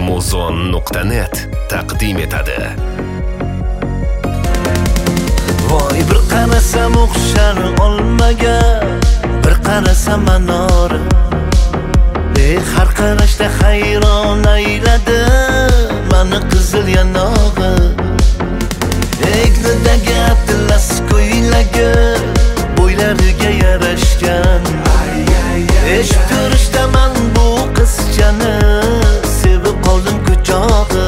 muzon.net taqdim etadi. Voy bir qarasam o'xshar olmaga, bir qarasam anor. Har qarashda hayron ayladi mani qizil yanog'i. Egnidagi atlas ko'ylagi bo'ylariga yarashgan. Eshib turishdaman bu qizchani, sevib qoldim quchog'i.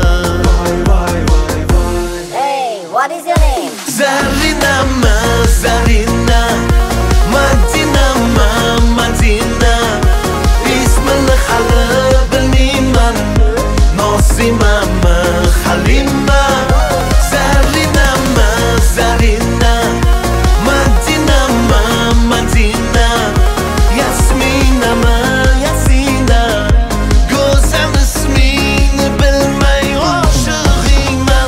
Hey, what is your name? Zarinami, Zarina, Madinami, Madina. İsmini hali bilmayman, Nosimami, Halima. Zarinami, Zarina, Madinami, Madina. Yasminami, Yasina. Go'zal ismini bilmay oshig'ingman.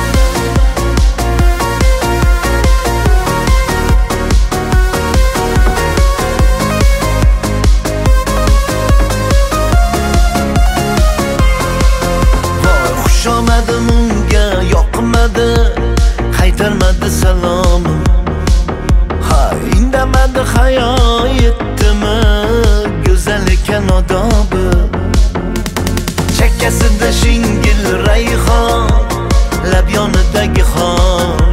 Xushomadim unga yoqmadi, qaytarmadi salomim. Ha, indamadi hayo yetdimi, go'zal ekan odobi. Chakkasida shingil rayhon, lab yonidagi xon.